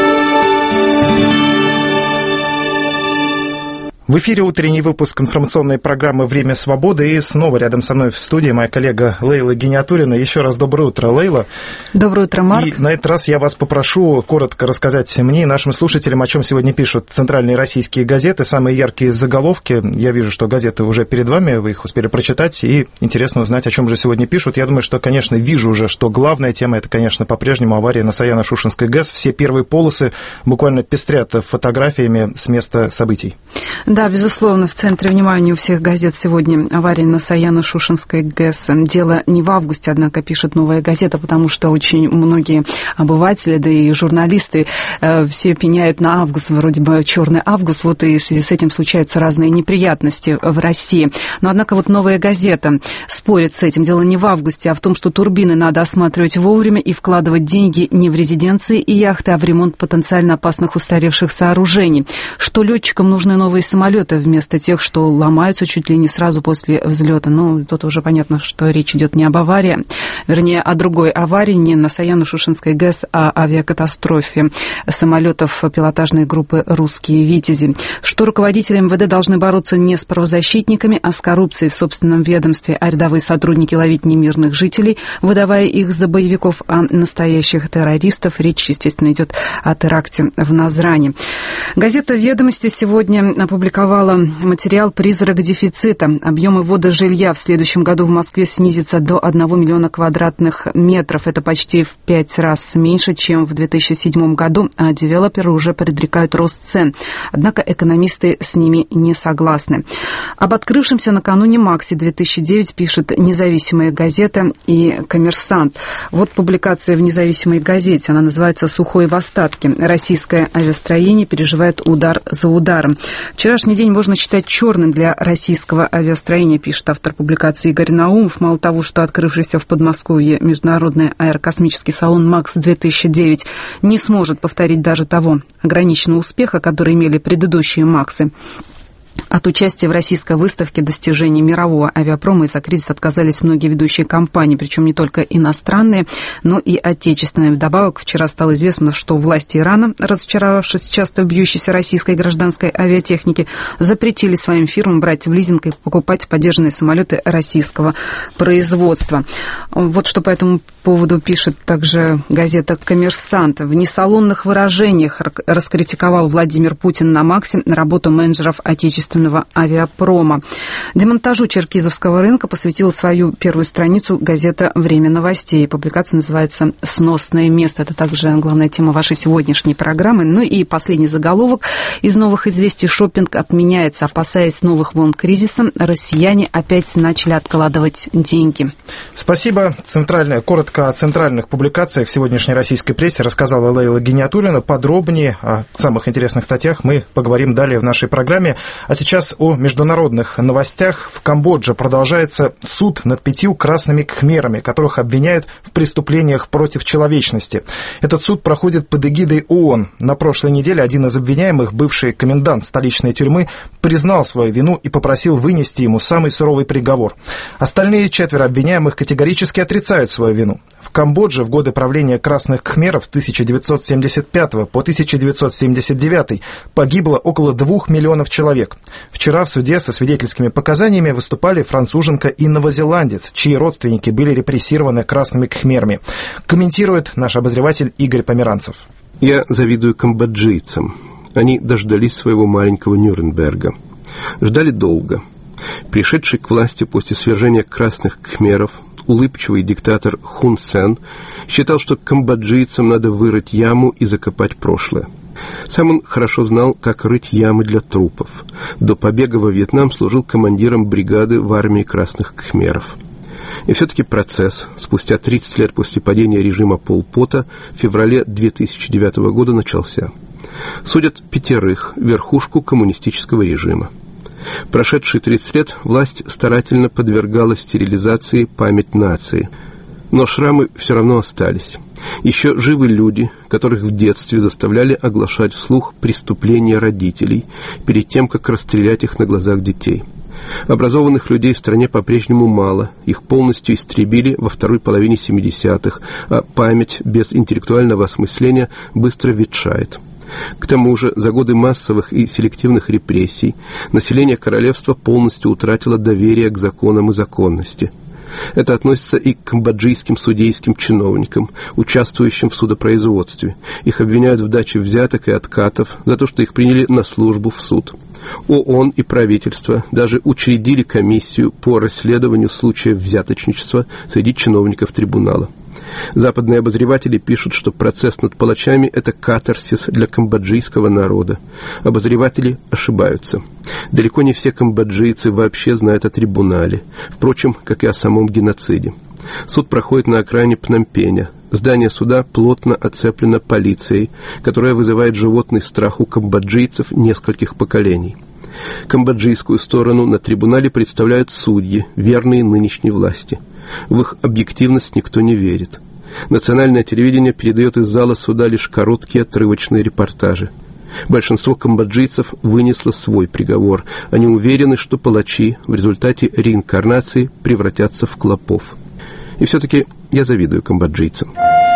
В эфире утренний выпуск информационной программы «Время свободы». И снова рядом со мной в студии моя коллега Лейла Гиниатуллина. Еще раз доброе утро, Лейла. Доброе утро, Марк. И на этот раз я вас попрошу коротко рассказать мне и нашим слушателям, о чем сегодня пишут центральные российские газеты, самые яркие заголовки. Я вижу, что газеты уже перед вами, вы их успели прочитать, и интересно узнать, о чем же сегодня пишут. Я думаю, что, конечно, вижу уже, что главная тема – это, конечно, по-прежнему авария на Саяно-Шушенской ГЭС. Все первые полосы буквально пестрят фотографиями с места событий. Да, безусловно, в центре внимания у всех газет сегодня авария на Саяно-Шушенской ГЭС. Дело не в августе, однако, пишет «Новая газета», потому что очень многие обыватели, да и журналисты все пеняют на август, вроде бы черный август, вот и в связи с этим случаются разные неприятности в России. Но, однако, вот «Новая газета» спорит с этим. Дело не в августе, а в том, что турбины надо осматривать вовремя и вкладывать деньги не в резиденции и яхты, а в ремонт потенциально опасных устаревших сооружений. Что летчикам нужны новые самолеты вместо тех, что ломаются чуть ли не сразу после взлета. Ну, тут уже понятно, что речь идет не об аварии, вернее, о другой аварии, не на Саяно-Шушенской ГЭС, а о авиакатастрофе самолетов пилотажной группы «Русские Витязи». Что руководители МВД должны бороться не с правозащитниками, а с коррупцией в собственном ведомстве, а рядовые сотрудники ловить немирных жителей, выдавая их за боевиков, а настоящих террористов. Речь, естественно, идет о теракте в Назране. Газета «Ведомости» сегодня опубликовала материал «Призрак дефицита». Объемы ввода жилья в следующем году в Москве снизятся до 1 миллиона квадратных метров. Это почти в 5 раз меньше, чем в 2007 году, а девелоперы уже предрекают рост цен. Однако экономисты с ними не согласны. Об открывшемся накануне МАКСе 2009 пишет независимая газета и «Коммерсант». Вот публикация в независимой газете. Она называется «Сухой в остатке. Российское авиастроение переживает удар за ударом». Вчерашний день можно считать черным для российского авиастроения, пишет автор публикации Игорь Наумов. Мало того, что открывшийся в Подмосковье международный аэрокосмический салон МАКС-2009 не сможет повторить даже того ограниченного успеха, который имели предыдущие МАКСы. От участия в российской выставке достижений мирового авиапрома из-за кризиса отказались многие ведущие компании, причем не только иностранные, но и отечественные. Вдобавок, вчера стало известно, что власти Ирана, разочаровавшись часто в бьющейся российской гражданской авиатехнике, запретили своим фирмам брать в лизинг и покупать подержанные самолеты российского производства. Вот что по этому поводу пишет также газета «Коммерсант». В несалонных выражениях раскритиковал Владимир Путин на МАКСе работу менеджеров отечественного авиапрома. Демонтажу черкизовского рынка посвятила свою первую страницу газета «Время новостей». Публикация называется «Сносное место». Это также главная тема вашей сегодняшней программы. Ну и последний заголовок из новых известий. Шоппинг отменяется. Опасаясь новых волн кризиса, россияне опять начали откладывать деньги. Спасибо. Коротко о центральных публикациях в сегодняшней российской прессе рассказала Лейла Гиниатуллина. Подробнее о самых интересных статьях мы поговорим далее в нашей программе. А сейчас о международных новостях. В Камбодже продолжается суд над 5 красными кхмерами, которых обвиняют в преступлениях против человечности. Этот суд проходит под эгидой ООН. На прошлой неделе один из обвиняемых, бывший комендант столичной тюрьмы, признал свою вину и попросил вынести ему самый суровый приговор. Остальные 4 обвиняемых категорически отрицают свою вину. В Камбодже в годы правления красных кхмеров с 1975 по 1979 погибло около 2 миллионов человек. Вчера в суде со свидетельскими показаниями выступали француженка и новозеландец, чьи родственники были репрессированы красными кхмерами. Комментирует наш обозреватель Игорь Померанцев. Я завидую камбоджийцам. Они дождались своего маленького Нюрнберга. Ждали долго. Пришедший к власти после свержения красных кхмеров, улыбчивый диктатор Хун Сен считал, что камбоджийцам надо вырыть яму и закопать прошлое. Сам он хорошо знал, как рыть ямы для трупов. До побега во Вьетнам служил командиром бригады в армии красных кхмеров. И все-таки процесс, спустя 30 лет после падения режима Пол Пота, в феврале 2009 года начался. Судят 5 верхушку коммунистического режима. Прошедшие 30 лет власть старательно подвергала стерилизации память нации. Но шрамы все равно остались. Еще живы люди, которых в детстве заставляли оглашать вслух преступления родителей перед тем, как расстрелять их на глазах детей. Образованных людей в стране по-прежнему мало, их полностью истребили во второй половине 70-х, а память без интеллектуального осмысления быстро ветшает. К тому же, за годы массовых и селективных репрессий население королевства полностью утратило доверие к законам и законности. Это относится и к камбоджийским судейским чиновникам, участвующим в судопроизводстве. Их обвиняют в даче взяток и откатов за то, что их приняли на службу в суд. ООН и правительство даже учредили комиссию по расследованию случаев взяточничества среди чиновников трибунала. Западные обозреватели пишут, что процесс над палачами – это катарсис для камбоджийского народа. Обозреватели ошибаются. Далеко не все камбоджийцы вообще знают о трибунале, впрочем, как и о самом геноциде. Суд проходит на окраине Пномпеня. Здание суда плотно оцеплено полицией, которая вызывает животный страх у камбоджийцев нескольких поколений. Камбоджийскую сторону на трибунале представляют судьи, верные нынешней власти. В их объективность никто не верит. Национальное телевидение передает из зала суда лишь короткие отрывочные репортажи. Большинство камбоджийцев вынесло свой приговор. Они уверены, что палачи в результате реинкарнации превратятся в клопов. И все-таки я завидую камбоджийцам.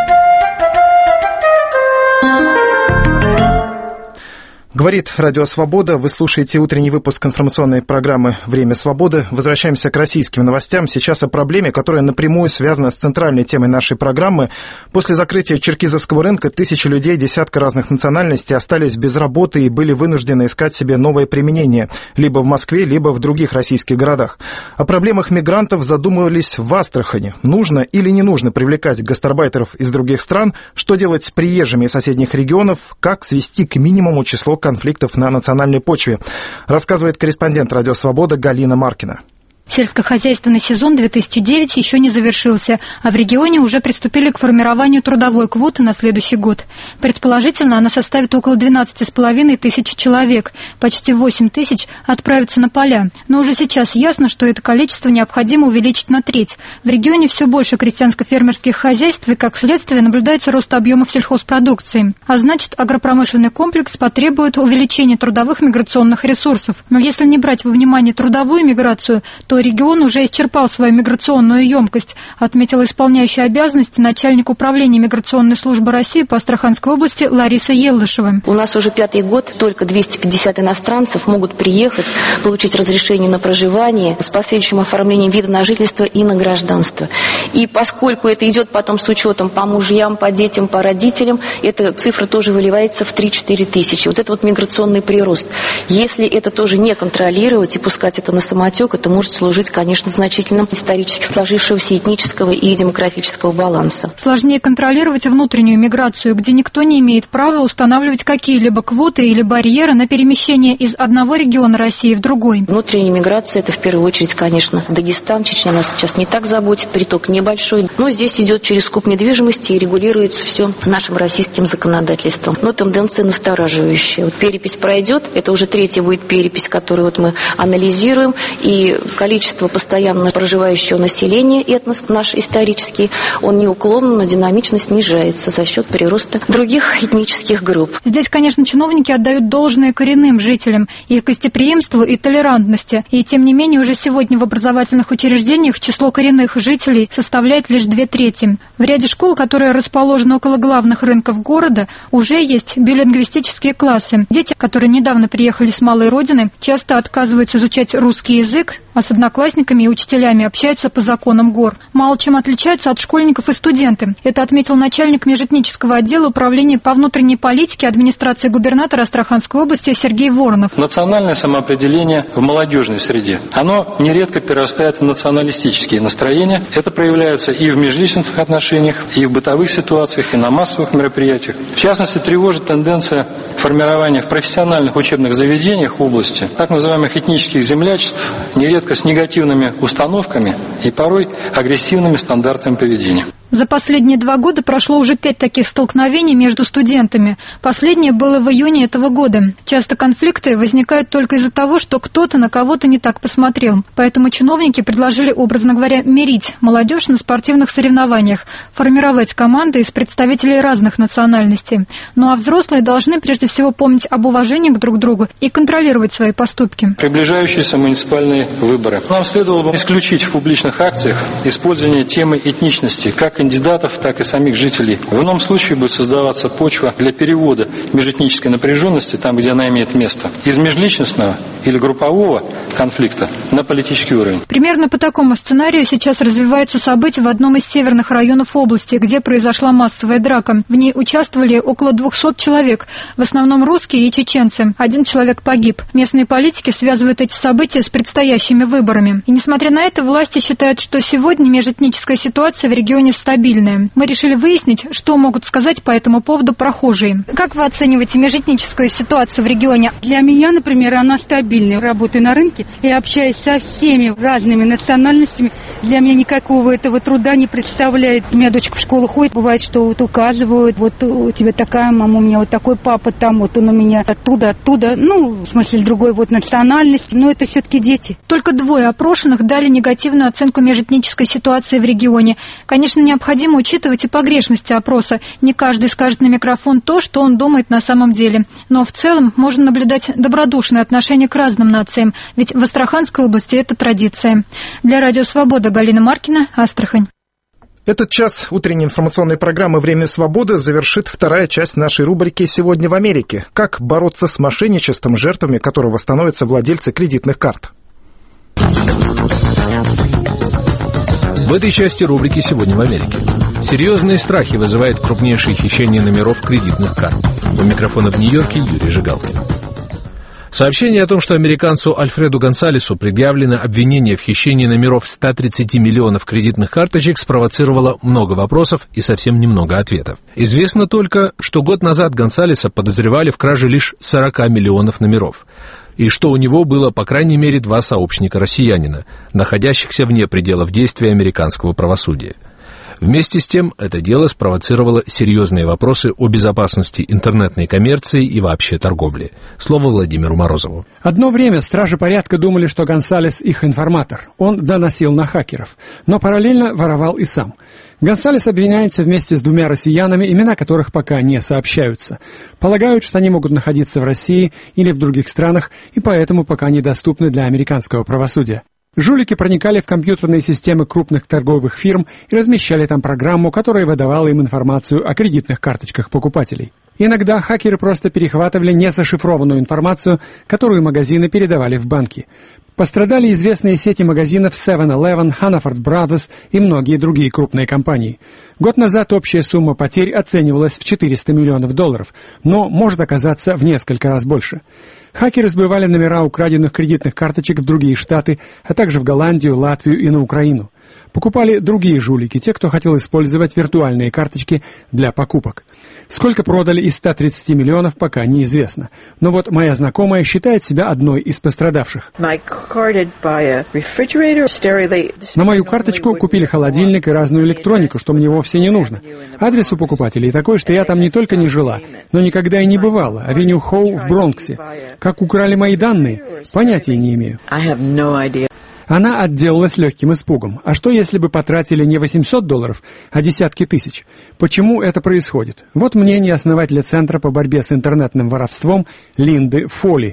Говорит Радио Свобода. Вы слушаете утренний выпуск информационной программы «Время свободы». Возвращаемся к российским новостям. Сейчас о проблеме, которая напрямую связана с центральной темой нашей программы. После закрытия черкизовского рынка тысячи людей, десятка разных национальностей остались без работы и были вынуждены искать себе новое применение. Либо в Москве, либо в других российских городах. О проблемах мигрантов задумывались в Астрахани. Нужно или не нужно привлекать гастарбайтеров из других стран? Что делать с приезжими из соседних регионов? Как свести к минимуму число конфликтов на национальной почве, рассказывает корреспондент «Радио Свобода» Галина Маркина. Сельскохозяйственный сезон 2009 еще не завершился, а в регионе уже приступили к формированию трудовой квоты на следующий год. Предположительно, она составит около 12,5 тысяч человек, почти 8 тысяч отправятся на поля. Но уже сейчас ясно, что это количество необходимо увеличить на треть. В регионе все больше крестьянско-фермерских хозяйств, и, как следствие, наблюдается рост объемов сельхозпродукции. А значит, агропромышленный комплекс потребует увеличения трудовых миграционных ресурсов. Но если не брать во внимание трудовую миграцию, то регион уже исчерпал свою миграционную емкость, отметила исполняющая обязанности начальник управления миграционной службы России по Астраханской области Лариса Елдышева. У нас уже 5-й год, только 250 иностранцев могут приехать, получить разрешение на проживание с последующим оформлением вида на жительство и на гражданство. И поскольку это идет потом с учетом по мужьям, по детям, по родителям, эта цифра тоже выливается в 3-4 тысячи. Вот это вот миграционный прирост. Если это тоже не контролировать и пускать это на самотек, это может служить, конечно, значительным исторически сложившегося этнического и демографического баланса. Сложнее контролировать внутреннюю миграцию, где никто не имеет права устанавливать какие-либо квоты или барьеры на перемещение из одного региона России в другой. Внутренняя миграция – это в первую очередь, конечно, Дагестан, Чечня нас сейчас не так заботит, приток небольшой, но здесь идет через скуп недвижимости и регулируется все нашим российским законодательством. Но тенденция настораживающая. Вот перепись пройдет, это уже третья будет перепись, которую вот мы анализируем, и количество постоянно проживающего населения, этнос наш исторический, он неуклонно, но динамично снижается за счет прироста других этнических групп. Здесь, конечно, чиновники отдают должное коренным жителям, их гостеприимству и толерантности. И, тем не менее, уже сегодня в образовательных учреждениях число коренных жителей составляет лишь 2/3. В ряде школ, которые расположены около главных рынков города, уже есть билингвистические классы. Дети, которые недавно приехали с малой родины, часто отказываются изучать русский язык, а с одноклассниками и учителями общаются по законам гор. Мало чем отличаются от школьников и студенты. Это отметил начальник межэтнического отдела управления по внутренней политике администрации губернатора Астраханской области Сергей Воронов. Национальное самоопределение в молодежной среде, оно нередко перерастает в националистические настроения. Это проявляется и в межличностных отношениях, и в бытовых ситуациях, и на массовых мероприятиях. В частности, тревожит тенденция формирования в профессиональных учебных заведениях области так называемых этнических землячеств, нередко с негативными установками и порой агрессивными стандартами поведения. За последние 2 года прошло уже 5 таких столкновений между студентами. Последнее было в июне этого года. Часто конфликты возникают только из-за того, что кто-то на кого-то не так посмотрел. Поэтому чиновники предложили, образно говоря, мирить молодежь на спортивных соревнованиях, формировать команды из представителей разных национальностей. Ну а взрослые должны прежде всего помнить об уважении друг к другу и контролировать свои поступки. Приближающиеся муниципальные выборы. Нам следовало бы исключить в публичных акциях использование темы этничности как кандидатов, так и самих жителей. В ином случае будет создаваться почва для перевода межэтнической напряженности там, где она имеет место, из межличностного или группового конфликта на политический уровень. Примерно по такому сценарию сейчас развиваются события в одном из северных районов области, где произошла массовая драка. В ней участвовали около 200 человек, в основном русские и чеченцы. 1 человек погиб. Местные политики связывают эти события с предстоящими выборами. И несмотря на это, власти считают, что сегодня межэтническая ситуация в регионе стабильная. Мы решили выяснить, что могут сказать по этому поводу прохожие. Как вы оцениваете межэтническую ситуацию в регионе? Для меня, например, она стабильная. Работаю на рынке и общаюсь со всеми разными национальностями. Для меня никакого этого труда не представляет. У меня дочка в школу ходит, бывает, что вот указывают, вот у тебя такая мама, у меня вот такой папа, там вот он у меня оттуда. Ну, в смысле, другой вот национальности, но это все-таки дети. Только 2 опрошенных дали негативную оценку межэтнической ситуации в регионе. Конечно, необходимо учитывать и погрешности опроса. Не каждый скажет на микрофон то, что он думает на самом деле. Но в целом можно наблюдать добродушное отношение к разным нациям, ведь в Астраханской области это традиция. Для Радио Свобода Галина Маркина, Астрахань. Этот час утренней информационной программы «Время свободы» завершит 2-я часть нашей рубрики «Сегодня в Америке». Как бороться с мошенничеством, жертвами которого становятся владельцы кредитных карт. В этой части рубрики «Сегодня в Америке». Серьезные страхи вызывает крупнейшее хищение номеров кредитных карт. У микрофона в Нью-Йорке Юрий Жигалкин. Сообщение о том, что американцу Альфреду Гонсалесу предъявлено обвинение в хищении номеров 130 миллионов кредитных карточек, спровоцировало много вопросов и совсем немного ответов. Известно только, что год назад Гонсалеса подозревали в краже лишь 40 миллионов номеров, и что у него было по крайней мере 2 сообщника-россиянина, находящихся вне пределов действия американского правосудия. Вместе с тем, это дело спровоцировало серьезные вопросы о безопасности интернетной коммерции и вообще торговли. Слово Владимиру Морозову. Одно время стражи порядка думали, что Гонсалес их информатор. Он доносил на хакеров, но параллельно воровал и сам. Гонсалес обвиняется вместе с 2 россиянами, имена которых пока не сообщаются. Полагают, что они могут находиться в России или в других странах, и поэтому пока недоступны для американского правосудия. Жулики проникали в компьютерные системы крупных торговых фирм и размещали там программу, которая выдавала им информацию о кредитных карточках покупателей. Иногда хакеры просто перехватывали незашифрованную информацию, которую магазины передавали в банки. Пострадали известные сети магазинов 7-Eleven, Hannaford Brothers и многие другие крупные компании. Год назад общая сумма потерь оценивалась в $400 миллионов, но может оказаться в несколько раз больше. Хакеры сбывали номера украденных кредитных карточек в другие штаты, а также в Голландию, Латвию и на Украину. Покупали другие жулики, те, кто хотел использовать виртуальные карточки для покупок. Сколько продали из 130 миллионов, пока неизвестно. Но вот моя знакомая считает себя одной из пострадавших. На мою карточку купили холодильник и разную электронику, что мне вовсе не нужно. Адрес у покупателей такой, что я там не только не жила, но никогда и не бывала. Авеню Хоу в Бронксе. Как украли мои данные, понятия не имею. Она отделалась легким испугом. А что, если бы потратили не $800, а десятки тысяч? Почему это происходит? Вот мнение основателя Центра по борьбе с интернетным воровством Линды Фолли.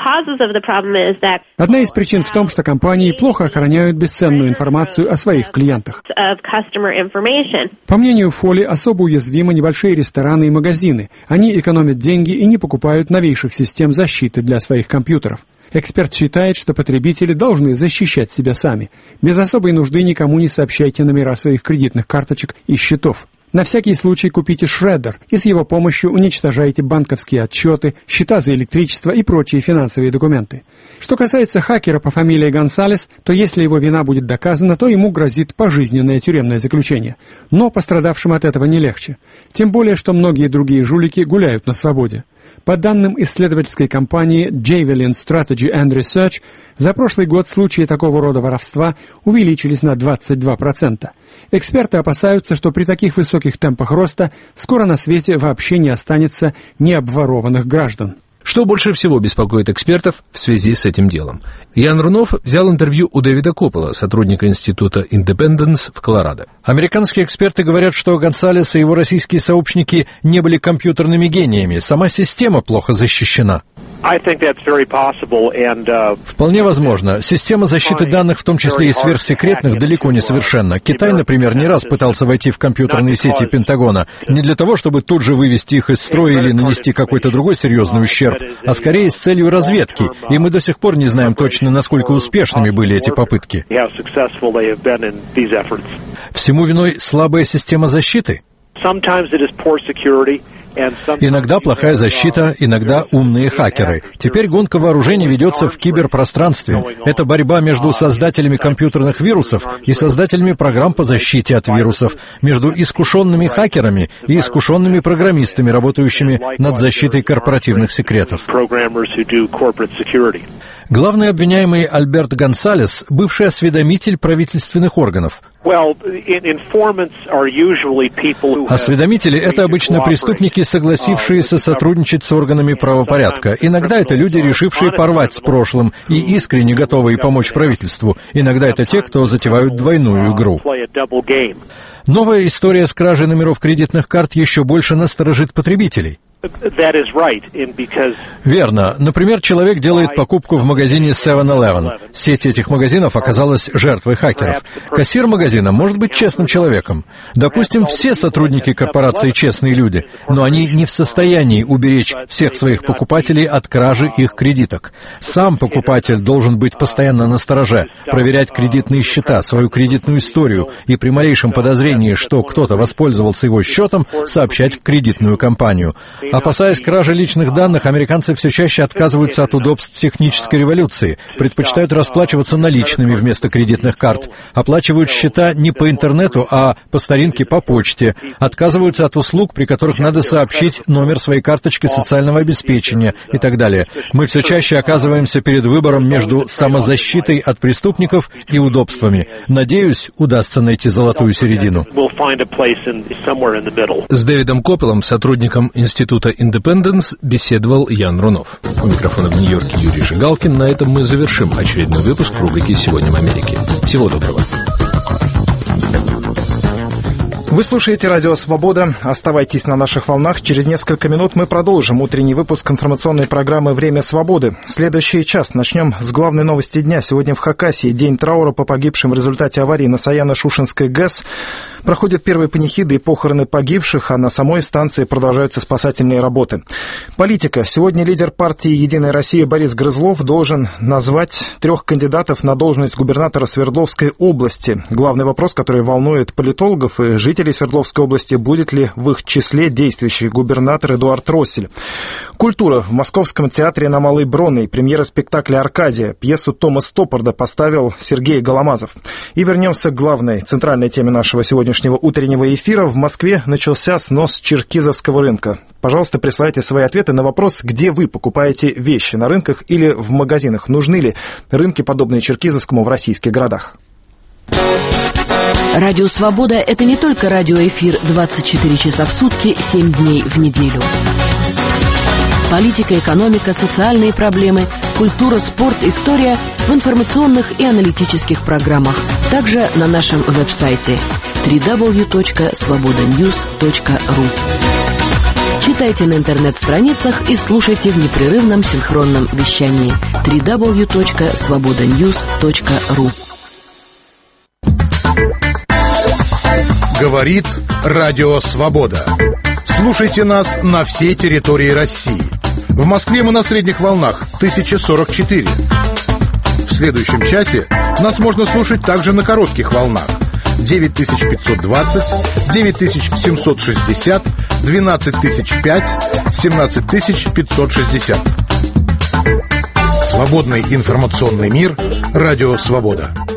Одна из причин в том, что компании плохо охраняют бесценную информацию о своих клиентах. По мнению Фолли, особо уязвимы небольшие рестораны и магазины. Они экономят деньги и не покупают новейших систем защиты для своих компьютеров. Эксперт считает, что потребители должны защищать себя сами. Без особой нужды никому не сообщайте номера своих кредитных карточек и счетов. На всякий случай купите шреддер и с его помощью уничтожайте банковские отчеты, счета за электричество и прочие финансовые документы. Что касается хакера по фамилии Гонсалес, то если его вина будет доказана, то ему грозит пожизненное тюремное заключение. Но пострадавшим от этого не легче. Тем более, что многие другие жулики гуляют на свободе. По данным исследовательской компании Javelin Strategy and Research, за прошлый год случаи такого рода воровства увеличились на 22%. Эксперты опасаются, что при таких высоких темпах роста скоро на свете вообще не останется необворованных граждан. Что больше всего беспокоит экспертов в связи с этим делом? Ян Рунов взял интервью у Дэвида Коппола, сотрудника института Independence в Колорадо. Американские эксперты говорят, что Гонсалес и его российские сообщники не были компьютерными гениями. Сама система плохо защищена. Вполне возможно. Система защиты данных, в том числе и сверхсекретных, далеко не совершенна. Китай, например, не раз пытался войти в компьютерные сети Пентагона не для того, чтобы тут же вывести их из строя или нанести какой-то другой серьезный ущерб, а скорее с целью разведки. И мы до сих пор не знаем точно, насколько успешными были эти попытки. Всему виной слабая система защиты? Иногда плохая защита, иногда умные хакеры. Теперь гонка вооружений ведется в киберпространстве. Это борьба между создателями компьютерных вирусов и создателями программ по защите от вирусов, между искушенными хакерами и искушенными программистами, работающими над защитой корпоративных секретов. Главный обвиняемый Альберт Гонсалес – бывший осведомитель правительственных органов. Осведомители – это обычно преступники, согласившиеся сотрудничать с органами правопорядка. Иногда это люди, решившие порвать с прошлым и искренне готовые помочь правительству. Иногда это те, кто затевают двойную игру. Новая история с кражей номеров кредитных карт еще больше насторожит потребителей. Верно. Например, человек делает покупку в магазине 7-Eleven. Сеть этих магазинов оказалась жертвой хакеров. Кассир магазина может быть честным человеком. Допустим, все сотрудники корпорации честные люди, но они не в состоянии уберечь всех своих покупателей от кражи их кредиток. Сам покупатель должен быть постоянно настороже, проверять кредитные счета, свою кредитную историю и при малейшем подозрении, что кто-то воспользовался его счетом, сообщать в кредитную компанию. Опасаясь кражи личных данных, американцы все чаще отказываются от удобств технической революции, предпочитают расплачиваться наличными вместо кредитных карт, оплачивают счета не по интернету, а по старинке по почте, отказываются от услуг, при которых надо сообщить номер своей карточки социального обеспечения и так далее. Мы все чаще оказываемся перед выбором между самозащитой от преступников и удобствами. Надеюсь, удастся найти золотую середину. С Дэвидом Копполом, сотрудником института Independence, беседовал Ян Рунов. У микрофона в Нью-Йорке Юрий Жигалкин. На этом мы завершим очередной выпуск рубрики «Сегодня в Америке». Всего доброго. Вы слушаете «Радио Свобода». Оставайтесь на наших волнах. Через несколько минут мы продолжим утренний выпуск информационной программы «Время свободы». Следующий час начнем с главной новости дня. Сегодня в Хакасии день траура по погибшим в результате аварии на Саяно-Шушенской ГЭС. Проходят первые панихиды и похороны погибших, а на самой станции продолжаются спасательные работы. Политика. Сегодня лидер партии «Единая Россия» Борис Грызлов должен назвать 3 кандидатов на должность губернатора Свердловской области. Главный вопрос, который волнует политологов и жителей Свердловской области, будет ли в их числе действующий губернатор Эдуард Россель. Культура. В Московском театре на Малой Бронной премьера спектакля «Аркадия». Пьесу Тома Стоппарда поставил Сергей Голомазов. И вернемся к главной, центральной теме нашего сегодняшнего утреннего эфира. В Москве начался снос черкизовского рынка. Пожалуйста, присылайте свои ответы на вопрос, где вы покупаете вещи, на рынках или в магазинах. Нужны ли рынки, подобные черкизовскому, в российских городах? Радио «Свобода» — это не только радиоэфир 24 часа в сутки, 7 дней в неделю. Политика, экономика, социальные проблемы, культура, спорт, история в информационных и аналитических программах. Также на нашем веб-сайте www.svobodanews.ru. Читайте на интернет-страницах и слушайте в непрерывном синхронном вещании www.svobodanews.ru. Говорит Радио Свобода. Слушайте нас на всей территории России. В Москве мы на средних волнах 1044. В следующем часе нас можно слушать также на коротких волнах 9520, 9760, 12005, 17560. Свободный информационный мир. Радио Свобода.